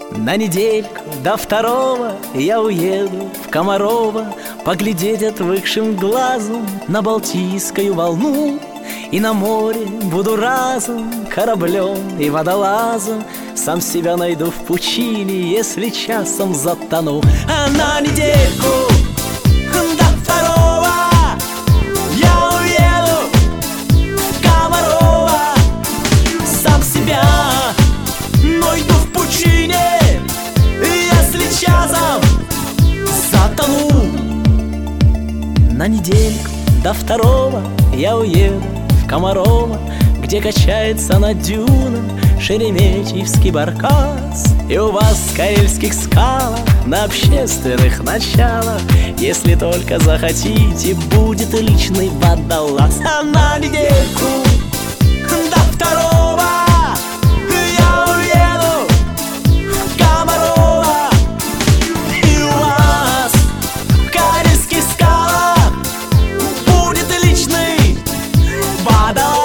На недельку до второго я уеду в Комарово поглядеть отвыкшим глазом на Балтийскую волну. И на море буду разом кораблем и водолазом, сам себя найду в пучине, если часом затону. А на недельку до второго я уеду в Комарово, сам себя найду в пучине, если часом затону. На недельку до второго я уеду в Комарово, где качается над дюном шереметьевский баркас. И у вас в Карельских скалах на общественных началах, если только захотите, будет личный водолаз. А на недельку до второго я уеду в Комарово, и у вас в Карельских скалах будет личный водолаз.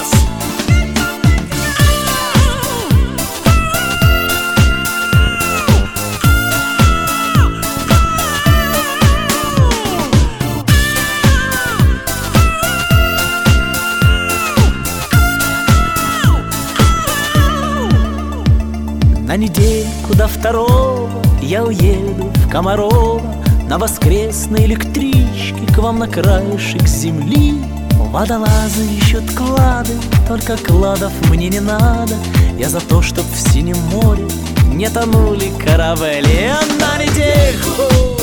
На недельку до второго я уеду в Комарово на воскресной электричке к вам на краешек земли. Водолазы ищут клады, только кладов мне не надо. Я за то, чтоб в синем море не тонули корабли. А на недельку